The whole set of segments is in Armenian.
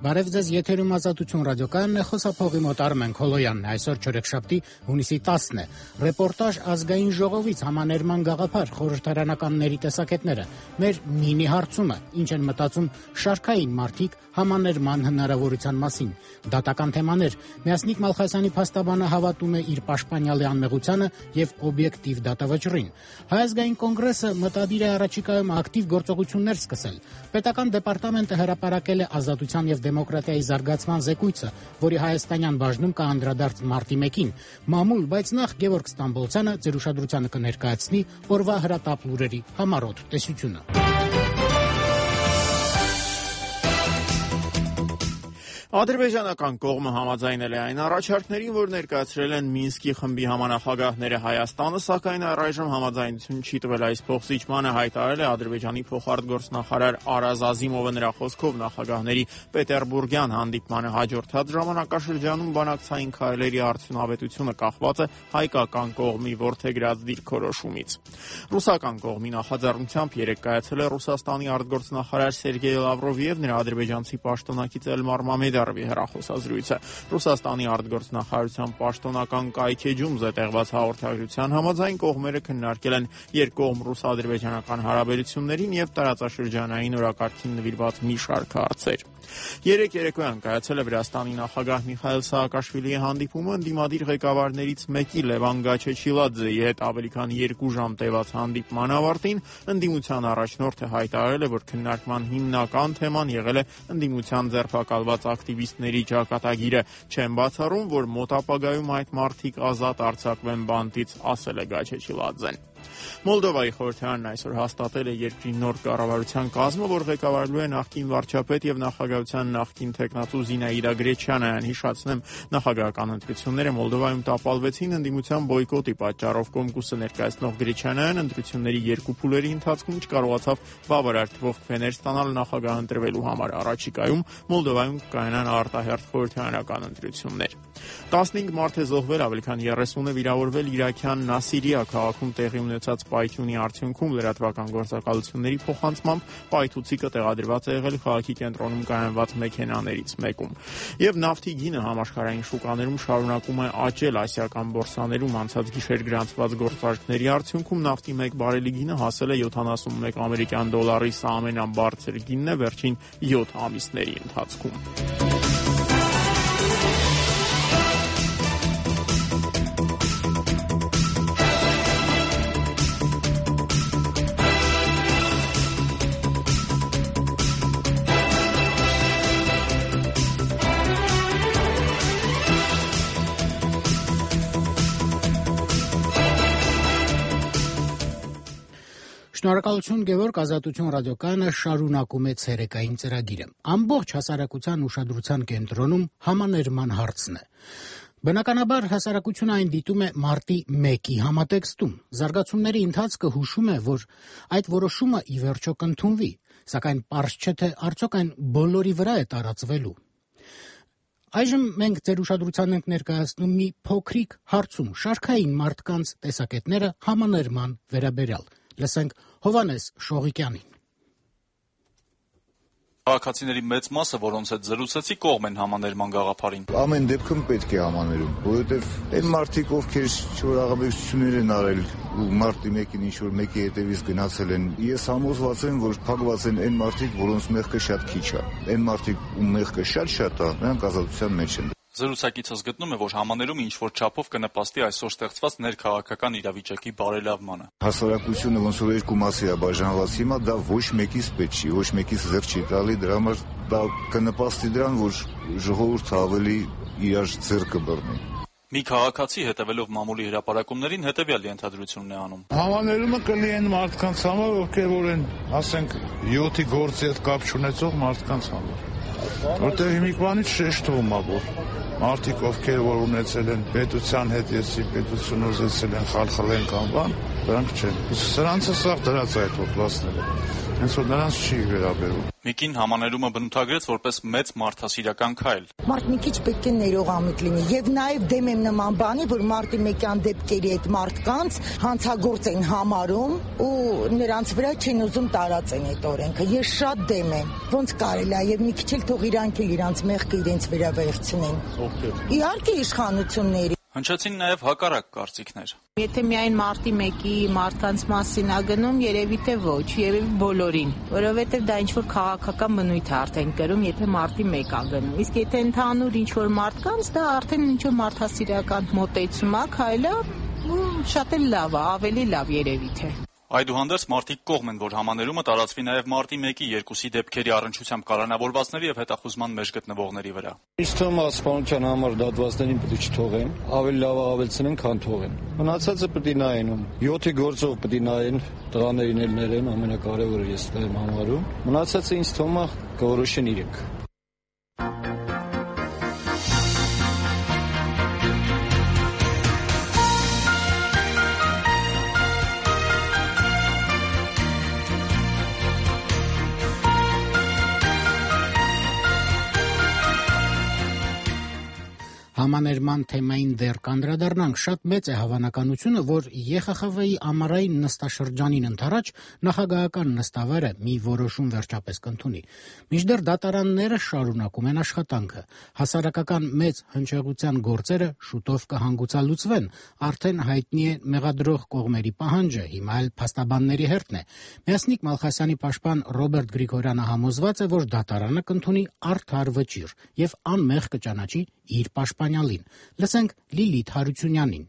Բարև ձեզ, եթերում Ազատություն ռադիոկայանն է, խոսափողի մոտ Արմեն Քոլոյանն է, այսօր չորեքշաբթի հունիսի 10-ն է։ Ռեպորտաժ ազգային ժողովից համաներման գաղափար, խորհրդարանականների տեսակետները, մեր մինի հարցումը, ինչ են մտածում շարքային մարդիկ համաներման հնարավորության մասին, դատական թեմաներ, Միասնիկ Մալխասյանի փաստաբանը հավատում է իր պաշտպանյալի անմեղությանը եւ օբյեկտիվ դատավճռին։ Հայ ազգային կոնգրեսը մտադիր է առաջիկայում ակտիվ գործողություններ սկսել։ Պետական դեպարտամենտը հրապարակել է Ազատության եւ դեմոկրատիայի զարգացման զեկույցը, որի հայաստանյան բաժնում կանդրադարձ մարտի 1-ին։ Մամուլ, բայց նախ Գևորգ Ստամբոլցյանը ձեր ուշադրությանը կներկայացնի օրվա հրատապ լուրերի համառոտ տեսությունը։ Ադրբեջանական կողմը համաձայնել է այն առաջարկներին, որ ներկայացրել են Մինսկի խմբի համանախագահները Հայաստանը, սակայն առայժմ համաձայնություն չի տվել այս փոխզիջմանը, հայտարարել է Ադրբեջանի փոխարտգործնախարար Արազ Ազիմովը։ Նրա խոսքով նախագահների Պետերբուրգյան հանդիպմանը հաջորդած ժամանակաշրջանում բանակցային քայլերի արդյունավետությունը կախված է հայկական կողմի որդեգրած դիրքորոշումից։ Ռուսական կողմի նախաձեռնությամբ երեկ կայացել է Ռուսաստանի արտգործնախարար Սերգեյ Լավրովի եւ նրա ադրբեջանցի պաշտոնակից Էլմար Մամեդյարովի հեռախոսազրույցը։ Ռուսաստանի արտգործնախարարության պաշտոնական կայքեջում զետեղված հաղորդագրության համաձայն կողմերը քննարկել են երկկողմ ռուս-ադրբեջանական հարաբերություններին եւ տարածաշրջանային օրակարգին նվիրված մի շարք հարցեր։ Երեկ երեկոյան կայացել է Վրաստանի նախագահ Միխայիլ Սաակաշվիլիի հանդիպումը ընդդիմադիր ղեկավարներից մեկի Լևան Գաչեչիլաձեի հետ ավելի քան 2 ժամ տևած հանդիպման ավարտին ընդդիմության առաջնորդը հայտարարել է, որ քննարկման հիմնական թեման եղել է ընդդիմության ձերբակալված ակտիվիստների ճակատագիրը։ Չեն բացառում, որ մոտ ապագայում այդ մարդիկ ազատ արձակվեն բանտից, ասել է Գաչեչիլաձեն։ Մոլդովայի խորհրդարանն այսօր հաստատել է երկրի նոր կառավարության կազմը, որ ղեկավարելու է նախկին վարչապետ եւ նախագահության նախկին թեկնածու Զինաիդա Գրեչյանյան։ Հիշացնեմ, նախագահական ընտրությունները Մոլդովայում տապալվեցին ընդդիմության բոյկոտի պատճառով։ Կոմկուսը ներկայացնող Գրեչյանյան ընտրությունների երկու փուլերի ընթացքում չկարողացավ բավարար թվով քվեներ ստանալ նախագահ ընտրվելու համար։ Առաջիկայում Մոլդովայում կայանան արտահերթ խորհրդարանական ընտրություններ։ 15 մարդ է զոհվել, ավելի քան 30-ը վիրավորվել իրաքյան Նասիրիա քաղաքում տեղի ունեցած պայթյունի արդյունքում լրատվական գործակալությունների փոխանցմամբ պայթուցիկը տեղադրված է եղել քաղաքի կենտրոնում կայանված մեքենաներից մեկում։ Եվ նավթի գինը համաշխարհային շուկաներում շարունակում է աճել։ Ասիական բորսաներում անցած գիշեր գրանցված գործարքների արդյունքում նավթի 1 բարելի գինը հասել է 71 ամերիկյան դոլարի, սա ամենաբարձր գինն է վերջին 7 ամիսների ընթացքում։ Շնորհակալություն Գևորգ, Ազատություն ռադիոկայանը շարունակում է ցերեկային ծրագիրը։ Ամբողջ հասարակության ուշադրության կենտրոնում համաներման հարցն է։ Բնականաբար հասարակությունը այն դիտում է մարտի 1-ի համատեքստում։ Զարգացումների ընթացքը հուշում է, որ այդ որոշումը ի վերջո կընդունվի, սակայն պարզ չէ, թե արդյոք այն բոլորի վրա է տարածվելու։ Այժմ մենք ձեր ուշադրության ենք ներկայացնում մի փոքրիկ հարցում շարքային մարդկանց տեսակետները համաներման վերաբերյալ։ Լսենք Հովհաննես Շողիկյանին։ Քաղաքացիների մեծ մասը, որոնց հետ զրուցեցի, կողմ են համաներման գաղափարին։ Ամեն դեպքում պետք է համաներում, որովհետև այն մարդիկ, ովքեր ինչ-որ աղաբեկություններ են արել ու մարտի 1-ին ինչ-որ մեկի հետևից գնացել են, ես համոզված եմ, որ փակված են այն մարդիկ, որոնց մեղքը շատ քիչ է։ Այն մարդիկ, ում մեղքը շատ է, նրանք ազատության մեջ են։ Զրուցակիցս գտնում է, որ համաներումը ինչ-որ չափով կնպաստի այսօր ստեղծված ներքաղաքական իրավիճակի բարելավմանը։ Հասարակությունը ոնց որ երկու մասի է բաժանված հիմա, դա ոչ մեկից պետք չի, ոչ մեկից ձեռք չի տալի, դրա համար դա կնպաստի դրան, որ ժողովուրդը ավելի իր ձեռքը բռնի։ Մի քաղաքացի հետևելով մամուլի հրապարակումներին հետևյալ ենթադրությունն է անում։ Համաներումը կլի են մարդկանց համար, ովքեր որ են, ասենք, 7-ի գործի հետ կապ չունեցող մարդկանց համար։ Որտեղ հիմիկվանից շեշտվում է, որ մարդիկ, ովքեր որ ունեցել են պետության հետ եսի պետություն ուզեցել են խալխլեն կանվան, Դրանք չեն։ Սրանցը սաղ դրած այդ օպլաստները։ Հենց որ նրանց չի վերաբերում։ Միկին համաներումը բնութագրեց որպես մեծ մարդասիրական քայլ։ Մարդ մի քիչ պետք է ներողամիտ լինի եւ նաեւ դեմ եմ նման բանի, որ մարտի մեկյան դեպքերի այդ մարդկանց հանցագործ են համարում ու նրանց վրա չեն ուզում տարածեն այդ օրենքը։ Ես շատ դեմ եմ։ Ոնց կարելի է եւ մի քիչ էլ թող իրանք էլ իրանց մեղքը իրենց վրա վերցնեն։ Իհարկե իշխանությունների Հնչեցին նաև հակառակ կարծիքներ։ Եթե միայն մարտի 1-ի մարդկանց մասին ա գնում, երևի թե ոչ, երևի բոլորին, որովհետև դա ինչ-որ քաղաքական բնույթ է արդեն կրում, եթե մարտի 1 ա գնում։ Իսկ եթե ընդհանուր ինչ-որ մարդկանց, դա արդեն ինչ-որ մարդասիրական մոտեցում ա, քայլ ա, շատ էլ լավ ա, ավելի լավ երևի թե։ Այդուհանդերձ մարդիկ կողմ են, որ համաներումը տարածվի նաև մարտի 1-ի 2-ի դեպքերի առնչությամբ կալանավորվածների եւ հետախուզման մեջ գտնվողների վրա։ Իսկ թվում է սպանության համար դատվածներին պետք է չթողեն, ավելի լավ ավելցնեն, քան թողեն։ Մնացածը պետք է նայեն, 7-ի գործով պետք է նայեն, տղաներին էլ ներեն, ամենակարևորը ես դա եմ համարում։ Մնացածը ինձ թվում է կորոշեն իրենք։ Համաներման թեմային դեռ կանդրադառնանք, շատ մեծ է հավանականությունը, որ ԵԽԽՎ-ի ամառային նստաշրջանին ընդառաջ նախագահական նստավայրը մի որոշում վերջապես կընդունի։ Մինչդեռ դատարանները շարունակում են աշխատանքը։ Հասարակական մեծ հնչեղության գործերը շուտով կհանգուցալուծվեն, արդեն հայտնի է մեղադրող կողմերի պահանջը, հիմա էլ փաստաբանների հերթն է։ Միասնիկ Մալխասյանի պաշտպան Ռոբերտ Գրիգորյանը համոզված է, որ դատարանը կընդունի արդար վճիռ եւ անմեղ կճանաչի իր պաշտպանյալին։ Լսենք Լիլիթ Հարությունյանին։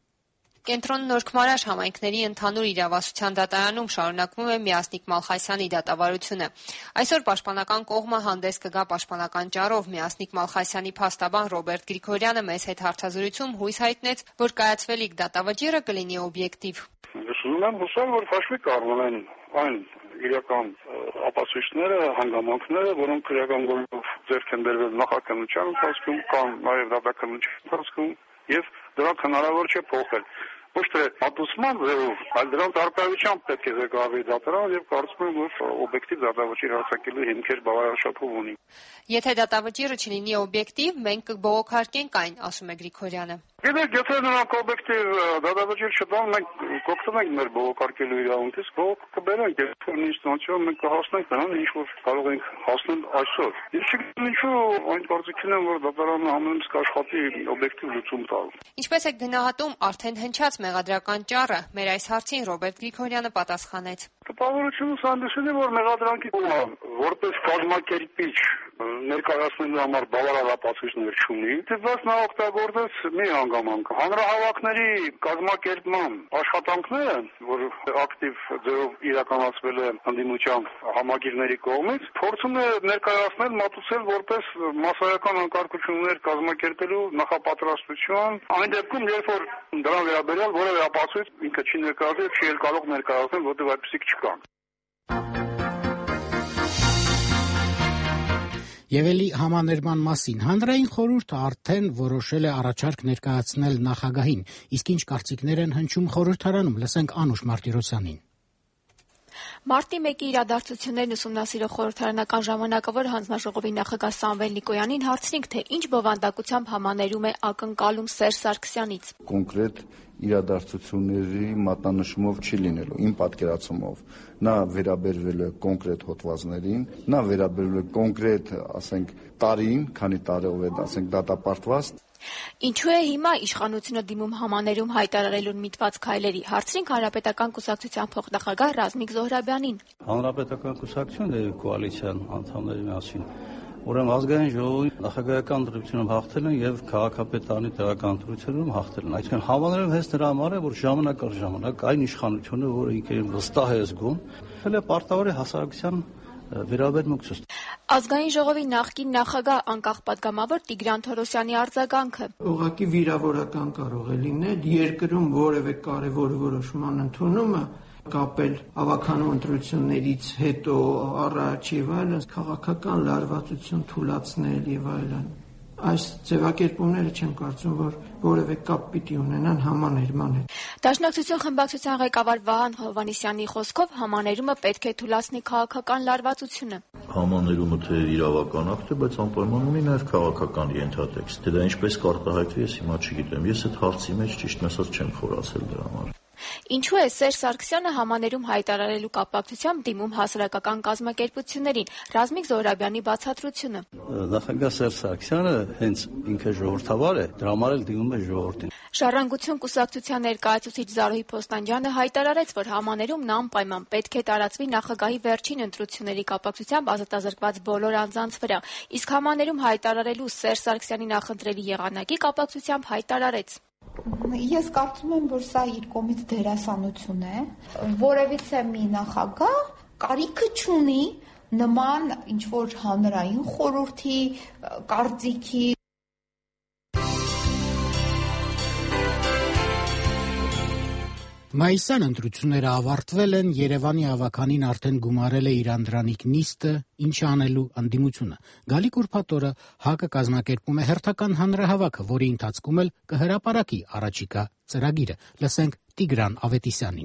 Կենտրոն Նորքմարաշ համայնքների ընդհանուր իրավասության դատարանում շարունակվում է Միասնիկ Մալխասյանի դատավարությունը։ Այսօր պաշտպանական կողմը հանդես կգա պաշտպանական ճառով։ Միասնիկ Մալխասյանի փաստաբան Ռոբերտ Գրիգորյանը մեծ հետ հարցազրույցում հույս հայտնեց, որ կայացվելիք դատավճիռը կլինի օբյեկտիվ։ Ուզում եմ հուսալ, որ հաշվի կառնվեն այն իրական ապացույցները, հանգամանքները, որոնք քրեական գործով ձեռք են բերվել նախաքննության ընթացքում կամ նաև դատաքննության ընթացքում եւ դրանք հնարավոր չէ փոխել։ Ոչ թե մատուցման ձևով, այլ դրանց արտահայտությամբ պետք է ղեկավարի դատարանը եւ կարծում եմ, որ օբյեկտիվ դատավճիռ արձակելու հիմքեր բավարարչափով ունի։ Եթե դատավճիռը չլինի օբյեկտիվ, մենք կբողոքարկենք այն, ասում է Գրիգորյանը։ Գիտեք, եթե նրանք օբյեկտիվ դատավճիռ չտան, մենք կօգտվենք մեր բողոքարկելու իրավունքից, բողոք կբերենք, եթե ինստանցիոն մենք կհասնենք նրան, ինչ որ կարող ենք հասնել այսօր։ Ես չգիտեմ ինչու այն կարծիքին եմ, որ դատարանը ամենից կաշխատի օբյեկտիվ լուծում տալ։ Ինչպես է գնահատում արդեն հնչած մեղադրական ճառը, մեր այս հարցին Ռոբերտ Գրիգորյանը պատասխանեց։ Տպավորությունը հանդիսում է, որ մեղադրանքի կողմը որպես կազմակերպիչ ներկայացնելու համար բավարար ապացույցներ չունի, դեպս նա օգտագործեց մի հանգամանք։ Հանրահավաքների կազմակերպման աշխատանքները, որ ակտիվ ձևով իրականացվել է ընդդիմության համագիրների կողմից, փորձում է ներկայացնել, մատուցել որպես մասսայական անկարգություններ կազմակերպելու նախապատրաստություն, այն դեպքում, երբ որ դրան վերաբերյալ որևէ ապացույց ինքը չի ներկայացել, չի էլ կարող ներկայացնել, որտեղ այդպիսիք չկան։ Եվ էլի համաներման մասին հանրային խորհուրդը արդեն որոշել է առաջարկ ներկայացնել նախագահին, իսկ ինչ կարծիքներ են հնչում խորհրդարանում, լսենք Անուշ Մարտիրոսյանին։ Մարտի 1-ի իրադարձություններն ուսումնասիրող խորհրդարանական ժամանակավոր հանձնաժողովի նախագահ Սամվել Նիկոյանին հարցրինք, թե ինչ բովանդակությամբ համաներում է ակնկալում Սերժ Սարգսյանից։ Կոնկրետ իրադարձությունների մատնանշումով չի լինելու, իմ պատկերացումով։ Նա վերաբերվել է կոնկրետ հոդվածներին, նա վերաբերվել է կոնկրետ, ասենք, տարին, քանի տարով է, ասենք, դատապարտված։ Ինչու է հիմա իշխանությունը դիմում համաներում հայտարարելուն միտված քայլերի, հարցրինք Հանրապետական կուսակցության փոխնախագահ Ռազմիկ Զոհրաբյանին։ Հանրապետական կուսակցությունը կոալիցիան անդամների մասին, ուրեմն ազգային ժողովի նախագահական ընտրությունում հաղթել են եւ քաղաքապետարանի տեղական ընտրությունում հաղթել են։ Այսինքն համաներում հենց նրա համար է, որ ժամանակ առ ժամանակ այն իշխանությունը, որը ինքը վստահ է զգում, ել է պարտավոր է հասարակության վերաբերմունք ցույց։ Ազգային ժողովի նախկին նախագահ անկախ պատգամավոր Տիգրան Թորոսյանի արձագանքը։ Ուղղակի վիրավորական կարող է լինել երկրում որևէ կարևոր որոշման ընդունումը կապել ավականու ընտրություններից հետո առաջ եւ այլն քաղաքական լարվածություն թույլատրել եւ այլն։ այս ձևակերպումները չեմ կարծում, որ որևէ կապ պիտի ունենան համաներման հետ։ Դաշնակցություն խմբակցության ղեկավար Վահան Հովհաննիսյանի խոսքով համաներումը պետք է թույլատնի քաղաքական լարվածությունը։ Համաներումը թե իրավական ակտ է, բայց անպայման ունի նաև քաղաքական ենթատեքստ։ Դա ինչպես կարտահայտվի, ես հիմա չգիտեմ։ Ես այդ հարցի մեջ ճիշտն ասած չեմ խորացել դրա համար։ Ինչու է Սերժ Սարգսյանը համաներում հայտարարելու կապակցությամբ դիմում հասարակական կազմակերպություններին, Ռազմիկ Զոհրաբյանի բացատրությունը։ Նախագահ Սերժ Սարգսյանը հենց ինքը ժողովրդավար է, դրա համար էլ դիմում է ժողովրդին։ Ժառանգություն կուսակցության ներկայացուցիչ Զարուհի Փոստանջյանը հայտարարեց, որ համաներում նա անպայման պետք է տարածվի նախագահի վերջին ընտրությունների կապակցությամբ ազատազրկված բոլոր անձանց վրա, իսկ համաներում հայտարարելու Սերժ Սարգսյանի նախընտրելի եղանակի կապակցությամբ հայտարարեց. Ես կարծում եմ, որ սա իր կողմից դերասանություն է, որևիցե մի նախագահ կարիքը չունի նման ինչ-որ հանրային խորհրդի կարծիքի։ Մայիսյան ընտրությունները ավարտվել են, Երևանի ավականին արդեն գումարել է իր անդրանիկ նիստը, ինչ անելու ընդդիմությունը։ Գալիք ուրբաթ օրը ՀԱԿ-ը կազմակերպում է հերթական հանրահավաքը, որի ընթացքում էլ կհրապարակի առաջիկա ծրագիրը։ Լսենք Տիգրան Ավետիսյանին։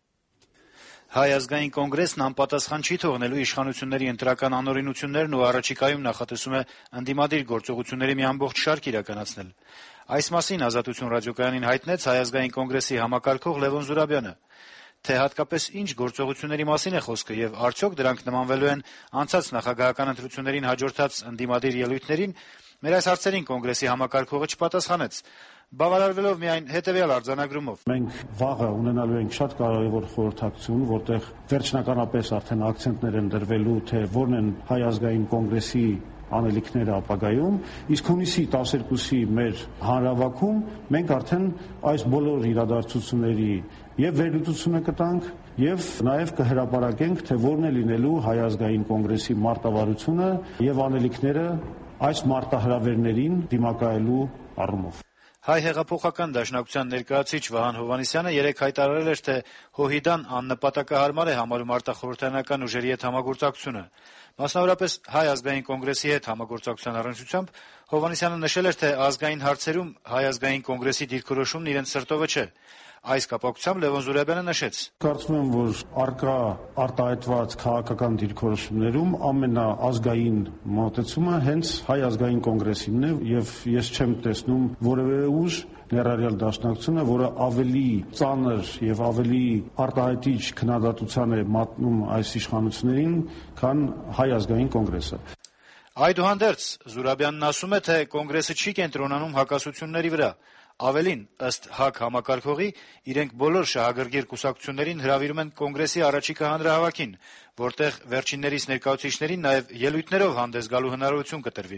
Հայ ազգային կոնգրեսն անպատասխան չի թողնելու իշխանությունների ընտրական անօրինություններն ու առաջիկայում նախատեսում է ընդդիմադիր գործողությունների մի ամբողջ շարք իրականացնել։ Այս մասին Ազատություն ռադիոկայանին հայտնեց Հայ ազգային կոնգրեսի համակարգող Լևոն Զուրաբյանը։ Թե հատկապես ինչ գործողությունների մասին է խոսքը եւ արդյոք դրանք նմանվելու են անցած նախագահական ընտրություններին հաջորդած ընդդիմադիր ելույթներին, մեր այս հարցերին կոնգրեսի համակարգողը չպատասխանեց, բավարարվելով միայն հետեւյալ արձանագրումով. Մենք վաղը ունենալու ենք շատ կարևոր խորհրդակցություն, որտեղ վերջնականապես արդեն ակցենտներ են դրվելու, թե որն են Հայ ազգային կոնգրեսի անելիքները ապագայում, իսկ հունիսի 12-ի մեր հանրահավաքում մենք արդեն այս բոլոր իրադարձությունների եւ վերլուծությունը կտանք եւ նաեւ կհրապարակենք, թե որն է լինելու Հայ ազգային կոնգրեսի մարտավարությունը եւ անելիքները այս մարտահրավերներին դիմակայելու առումով։ Հայ հեղափոխական դաշնակցության ներկայացուցիչ Վահան Հովհաննիսյանը երեկ հայտարարել էր, թե ՀՅԴ-ն աննպատակահարմար է համարում արտախորհրդարանական ուժերի հետ համագործակցությունը։ Մասնավորապես Հայ ազգային կոնգրեսի հետ համագործակցության առնչությամբ Հովհաննիսյանը նշել էր, թե ազգային հարցերում Հայ ազգային կոնգրեսի դիրքորոշումն իրենց սրտովը չէ։ Այս կապակցությամբ Լևոն Զուրաբյանը նշեց. Կարծում եմ, որ արկա արտահայտված քաղաքական դիրքորոշումներում ամենաազգային մոտեցումը հենց Հայ ազգային կոնգրեսինն է եւ ես չեմ տեսնում որևէ ուժ ներառյալ դաշնակցությունը, որը ավելի ծանր եւ ավելի արտահայտիչ քննադատության է մատնում այս իշխանություններին, քան Հայ ազգային կոնգրեսը։ Այդուհանդերձ Զուրաբյանն ասում է, թե կոնգրեսը չի կենտրոնանում հակասությունների վրա։ Ավելին, ըստ ՀԱԿ համակարգողի, իրենք բոլոր շահագրգիռ կուսակցություններին հրավիրում են կոնգրեսի առաջիկա հանրահավաքին, որտեղ վերջիններիս ներկայացուցիչներին նաև ելույթներով հանդես գալու հնարավորություն կտրվի։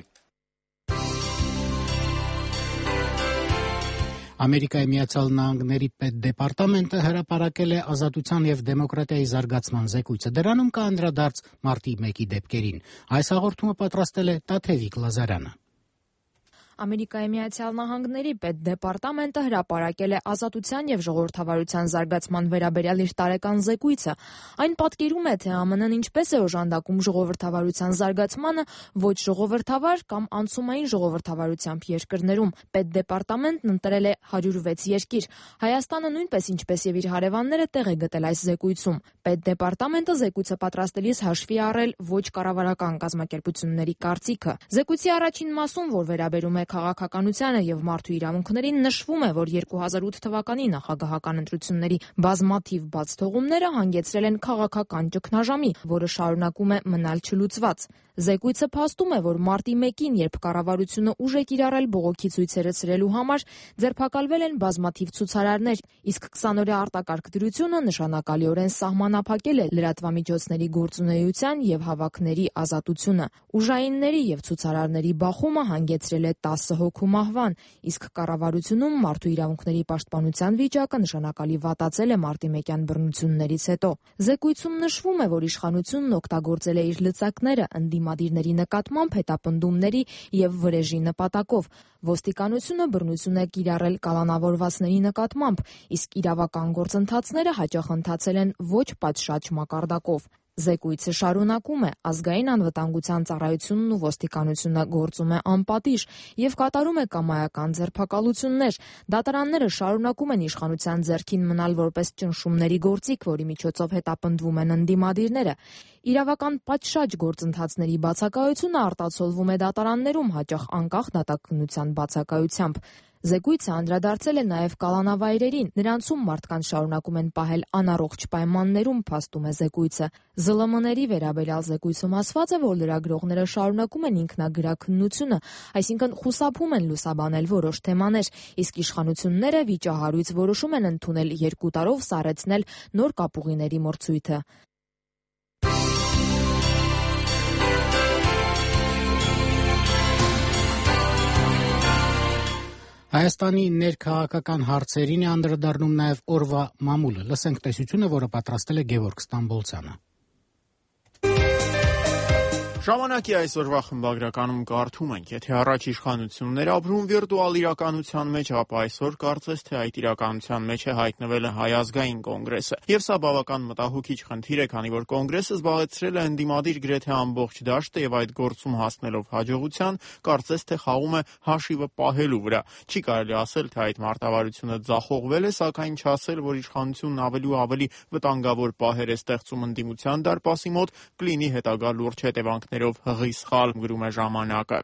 Ամերիկայի Միացյալ Նահանգների պետդեպարտամենտը հրապարակել է Ազատության եւ դեմոկրատիայի զարգացման զեկույցը։ Դրանում կա անդրադարձ մարտի 1-ի դեպքերին։ Այս հաղորդումը պատրաստել է Տաթևիկ Լազարյանը։ Ամերիկայի Միացյալ Նահանգների պետդեպարտամենտը հրապարակել է Ազատության եւ ժողովրդավարության զարգացման վերաբերյալ իր տարեկան զեկույցը։ Այն պատկերում է, թե ԱՄՆ-ն ինչպես է օժանդակում ժողովրդավարության զարգացմանը ոչ ժողովրդավար կամ անցումային ժողովրդավարությամբ երկրներում։ Պետդեպարտամենտն ընտրել է 106 երկիր։ Հայաստանը նույնպես, ինչպես եւ իր հարևանները, տեղ է գտել այս զեկույցում։ Պետդեպարտամենտը զեկույցը պատրաստելիս հաշվի առել ոչ կառավարական կազմակերպությունների կարծիքը։ Զեկույցի առաջին մասում, որ վերաբերում է քաղաքականությանը եւ մարդու իրավունքներին, նշվում է, որ 2008 թվականի նախագահական ընտրությունների բազմաթիվ բացթողումները հանգեցրել են քաղաքական ճգնաժամի, որը շարունակում է մնալ չլուծված։ Զեկույցը փաստում է, որ մարտի 1-ին, երբ կառավարությունը ուժ է կիրառել բողոքի ցույցերը ցրելու համար, ձերբակալվել են բազմաթիվ ցուցարարներ, իսկ 20-օրյա արտակարգ դրությունը նշանակալիորեն սահմանափակել է լրատվամիջոցների գործունեության եւ հավաքների ազատությունը։ Ուժայինների եւ ցուցարարների բախումը հանգեցրել է 10 հոգու մահվան, իսկ կառավարությունում մարդու իրավունքների պաշտպանության վիճակը նշանակալի վատացել է մարտի 1-յան բռնություններից հետո։ Զեկույցում նշվում է, որ իշխանությունն օգտագործել է իր լծակները ընդդիմադիրների նկատմամբ հետապնդումների եւ վրեժի նպատակով։ Ոստիկանությունը բռնություն է կիրառել կալանավորվածների նկատմամբ, իսկ իրավական գործընթացները հաճախ ընթացել են ոչ պատշաճ մակարդակով։ Զեկույցը շարունակում է, ազգային անվտանգության ծառայությունն ու ոստիկանությունը գործում է անպատիժ եւ կատարում է կամայական ձերբակալություններ։ Դատարանները շարունակում են իշխանության ձեռքին մնալ որպես ճնշումների գործիք, որի միջոցով հետապնդվում են ընդդիմադիրները։ Իրավական պատշաճ գործընթացների բացակայությունը արտացոլվում է դատարաններում, հաճախ անկախ դատաքննության բացակայությամբ։ Զեկույցը անդրադարձել է նաև կալանավայրերին, նրանցում մարդկանց շարունակում են պահել անառողջ պայմաններում, փաստում է զեկույցը։ ԶԼՄ-ների վերաբերյալ զեկույցում ասված է, որ լրագրողները շարունակում են ինքնագրաքննությունը, այսինքն խուսափում են լուսաբանել որոշ թեմաներ, իսկ իշխանությունները վիճահարույց որոշում են ընդունել 2 տարով սառեցնել նոր կապուղիների մրցույթը։ Հայաստանի ներքաղաքական հարցերին է անդրադառնում նաև օրվա մամուլը։ Լսենք տեսությունը, որը պատրաստել է Գևորգ Ստամբոլցյանը։ Ժամանակի այսօրվա խմբագրականում կարդում ենք, եթե առաջ իշխանություններ ապրում վիրտուալ իրականության մեջ, ապա այսօր կարծես թե այդ իրականության մեջ է հայտնվել Հայ ազգային կոնգրեսը։ Եվ սա բավական մտահոգիչ խնդիր է, քանի որ կոնգրեսը զբաղեցրել է ընդդիմադիր գրեթե ամբողջ դաշտը եւ այդ գործում հասնելով հաջողության, կարծես թե խաղում է հաշիվը պահելու վրա։ Չի կարելի ասել, թե այդ մարտավարությունը ձախողվել է, սակայն չասել, որ իշխանությունն ավելի ու ավելի վտանգավոր պահեր է ստեղծում ընդդիմության դարպասի մոտ, կլինի հետագա լուրջ հետևանքներ հղի սխալ, գրում է ժամանակը։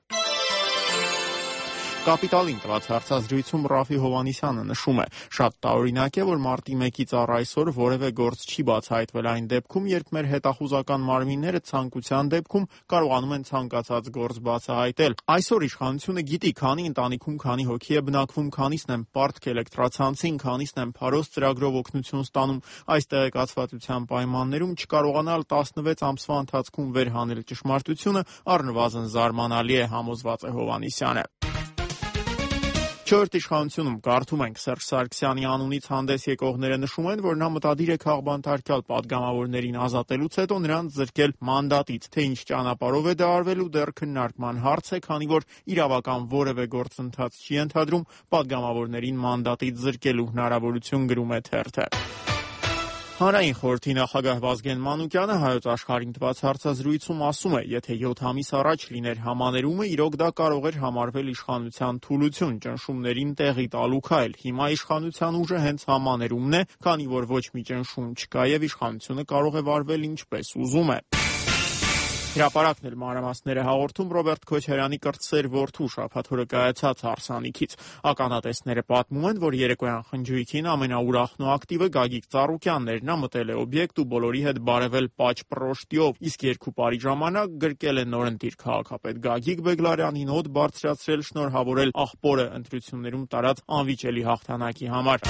Կապիտալին տված հարցազրույցում Ռաֆի Հովհաննիսյանը նշում է. շատ տարօրինակ է, որ մարտի 1-ից առ այսօր որևէ գործ չի բացահայտվել այն դեպքում, երբ մեր հետախուզական մարմինները ցանկության դեպքում կարողանում են ցանկացած գործ բացահայտել։ Այսօր իշխանությունը գիտի, քանի ընտանիքում քանի հոգի է բնակվում, քանիսն են պարտք էլեկտրացանցին, քանիսն են փարոս ծրագրով օգնություն ստանում։ Այս տեղեկացվածության պայմաններում չկարողանալ 16 ամսվա ընթացքում վերհանել ճշմարտությունը առնվազն զարմանալի է, համոզված է Հովհաննիսյանը։ Չորրորդ իշխանությունում կարդում ենք Սերժ Սարգսյանի անունից հանդես եկողները նշում են, որ նա մտադիր է քաղբանտարկյալ падգամավորներին ազատելուց հետո նրանց զրկել մանդատից, թե ինչ ճանապարհով է դա արվելու դեռ քննարկման հարց է, քանի որ իրավական որևէ գործընթաց չի ենթադրում падգամավորներին մանդատից զրկելու հնարավորություն, գրում է թերթը։ Հանրային խորհրդի նախագահ Վազգեն Մանուկյանը Հայոց Աշխարհին տված հարցազրույցում ասում է, եթե 7 ամիս առաջ լիներ համաներումը, իրոք դա կարող էր համարվել իշխանության թուլություն, ճնշումներին տեղի տալու քայլ։ Հիմա իշխանության ուժը հենց համաներումն է, քանի որ ոչ մի ճնշում չկա եւ իշխանությունը կարող է վարվել ինչպես ուզում է։ Հրապարակն էլ մանրամասները հաղորդում Ռոբերտ Քոչարյանի կրտսեր որդու շաբաթօրը կայացած հարսանիքից։ Ականատեսները պատմում են, որ երեկոյան խնջույքին ամենաուրախն ու ակտիվը Գագիկ Ծառուկյանն էր։ Նա մտել է օբյեկտ ու բոլորի հետ բարևել պաճ-պռոշտիով, իսկ 2 տարի ժամանակ գրկել է նորընտիր քաղաքապետ Գագիկ Բեգլարյանին, օդ բարձրացրել, շնորհավորել աղբորը ընտրություններում տարած անվիճելի հաղթանակի համար։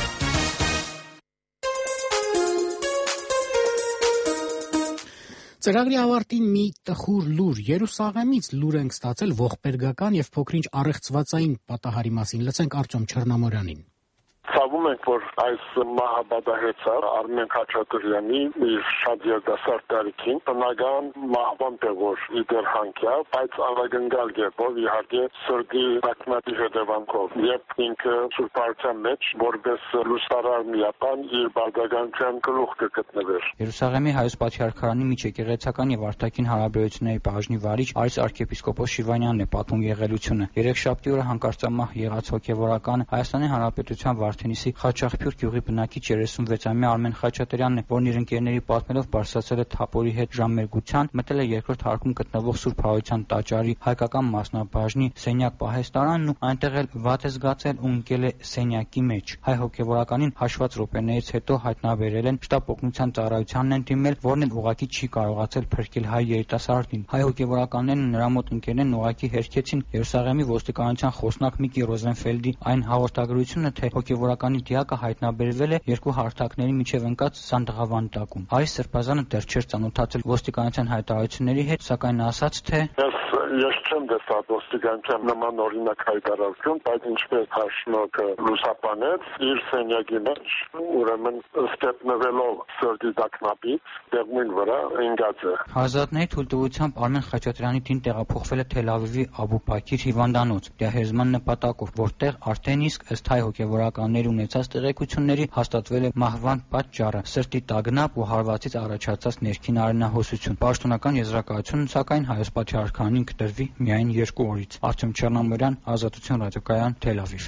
Ծրագրի ավարտին մի տխուր լուր Երուսաղեմից լուր ենք ստացել ողբերգական եւ փոքրինչ առեղծվածային պատահարի մասին։ Լսենք Արտյոմ Չեռնամորյանին։ Ցավում ենք, որ այս մահաբադահեցը Արմեն Խաչատուրյանի իր շատ երիտասարդ տարիքին բնական մահվան տեղոր իդեր հանքյա, բայց անվագնգալ գերբով իհարկե սրդի ակնատի հետևանքով եւ ինքը սուրբարության մեջ որպես լուսարար միապան իր բարձրականության գլուխ կգտնվեր։ Երուսաղեմի հայոց պատրիարքարանի միջեկեղեցական եւ արտաքին հարաբերությունների բաժնի վարիչ Արիս arczepiskopos Շիվանյանն է պատմում եղելությունը։ Երեքշաբթի օրը հանկարծամահ եղած հոգեվորական Հայաստանի Հանրապետության Վարդենիսի Խաչաղբյուր գյուղի բնակիչ 36-ամյա Արմեն Խաչատրյանն է, որն իր ընկերների պատմելով բարձրացել է թափորի հետ ժամերգության, մտել է երկրորդ հարկում գտնվող Սուրբ Հարության տաճարի հայկական մասնաբաժնի սենյակ պահեստարանն ու այնտեղ էլ վատ է զգացել ու ընկել է սենյակի մեջ։ Հայ հոգեվորականին հաշված րոպեներից հետո հայտնաբերել են, շտապ օգնության ծառայությանն են դիմել, որն էլ ուղղակի չի կարողացել փրկել հայ երիտասարդին։ Հայ հոգեվորականներն նրա մոտ ընկերներն ուղղակի հերքեցին Երուսաղեմի ոստիկանության խոսնակ Միկի Ռոզենֆելդի այն հաղորդագրությունը, թե հոգեվորականի դիակը հայտնաբերվել է 2 հարթակների միջև ընկած Սանդղավանտակում։ Արիս Սրբազանը դեռ չէր ծանոթացել ոստիկանության հայտարարությունների հետ, սակայն ասաց, թե Ես չեմ տեսած ոստիկանության նման օրինակ հայտարարություն, բայց ինչպես Հաշնոկը լուսաբանեց, իր սենյակի մեջ ուրեմն ստեփնվելով սրտի տակնապից դեղին վրա ընկած է։ Հարազատների թույլտվությամբ Արմեն Խաչատրյանի տին տեղափոխվել է Թել Ավիվի Աբու Բաքիր հիվանդանոց դիահերզման նպատակով, որտեղ արդեն իսկ ըստ հայ հոգևորականների ունեցած տեղեկությունների հաստատվել է մահվան պատճառը՝ սրտի տագնապ ու հարվածից առաջացած ներքին արյունահոսություն։ Պաշտոնական եզրակացությունն սակայն Հայոց Պատրիարքանին կտրվի միայն 2 օրից։ Արտյոմ Չեռնամորյան, Ազատություն ռադիոկայան, Թել Ավիվ։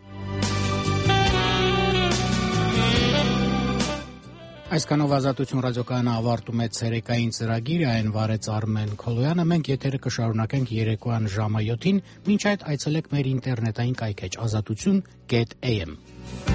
Այսքանով Ազատություն ռադիոկայանը ավարտում է ցերեկային ծրագիրը, այն վարեց Արմեն Քոլոյանը։ Մենք եթերը կշարունակենք երեկոյան ժամը 7-ին, մինչ այդ այցելեք մեր ինտերնետային կայքեջ azatutun.am։